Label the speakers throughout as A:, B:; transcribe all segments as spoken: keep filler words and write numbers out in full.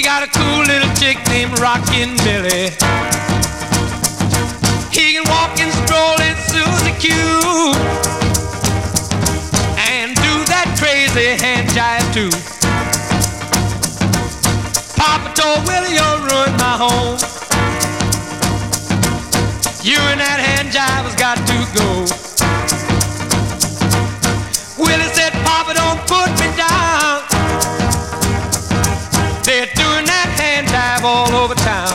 A: got a cool little chick named Rockin' Billy. He can walk and stroll in Susie Q and do that crazy hand jive too. Papa told Willie, you'll ruin my home. You and that hand jive has got to go. Willie said, Papa, don't put me down. They're doing that hand jive all over town.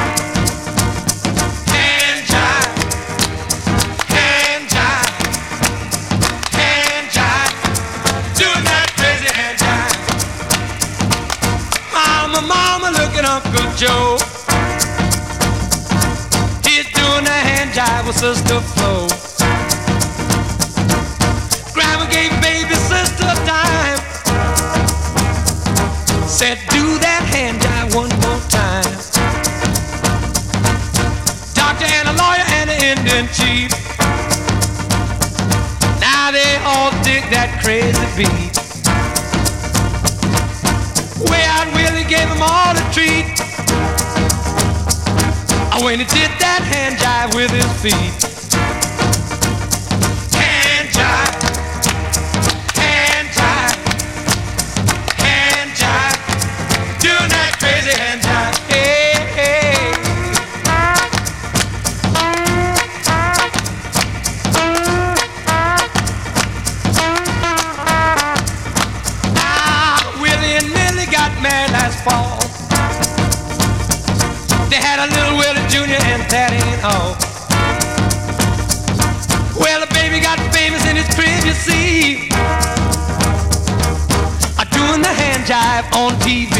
A: Hand jive, hand jive, hand jive, doing that crazy hand jive. Mama, mama, look at Uncle Joe. He's doing that hand jive with Sister Flo. Grandma gave baby sister time. Said, do that hand jive one more time. Doctor and a lawyer and an Indian chief, now they all dig that crazy beat. Way out Willie gave them all a treat when he did that hand jive with his feet. Hand jive, hand jive, hand jive, doing that crazy hand jive. Hey, hey. Ah, Willie and Millie got married last fall. They had a little Willie Junior and that ain't all. Well, the baby got famous in his crib, you see, a doing the hand jive on T V.